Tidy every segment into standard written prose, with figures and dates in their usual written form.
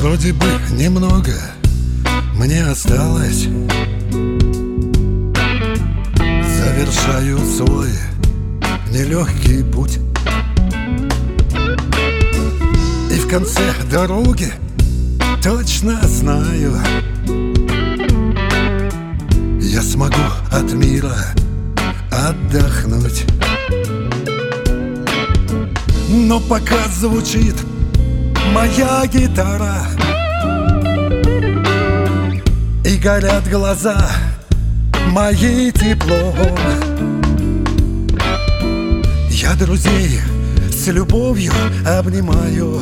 Вроде бы немного мне осталось. Завершаю свой нелегкий путь, и в конце дороги точно знаю, я смогу от мира отдохнуть. Но пока звучит моя гитара и горят глаза мои теплом, я друзей с любовью обнимаю,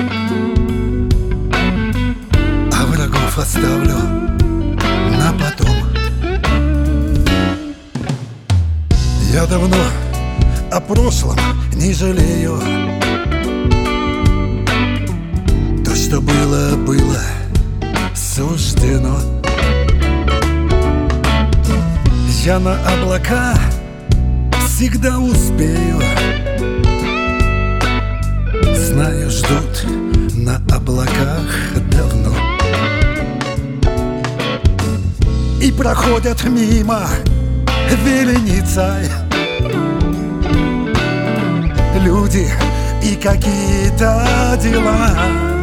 а врагов оставлю на потом. Я давно о прошлом не жалею. То, что было, было суждено. Я на облака всегда успею. Знаю, ждут на облаках давно. И проходят мимо вереницей люди и какие-то дела.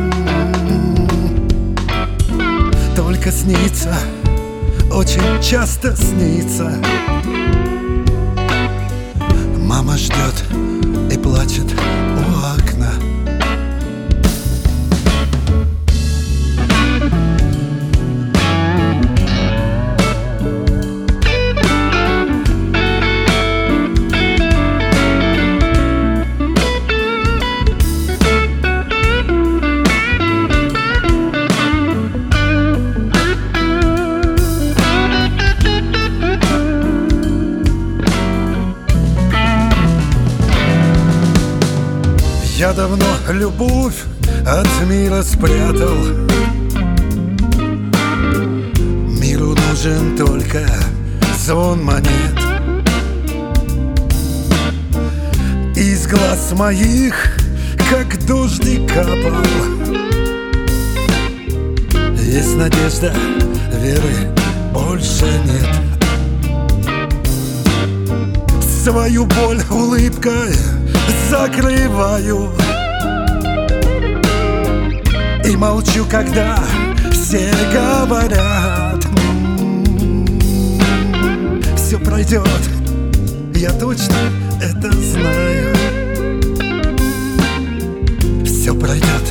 Только снится, очень часто снится. Мама ждет и плачет у окна. Я давно любовь от мира спрятал. Миру нужен только звон монет. Из глаз моих, как дождик, капал. Есть надежда, веры больше нет. Свою боль улыбкой закрываю и молчу, когда все говорят: все пройдет, я точно это знаю. Все пройдет.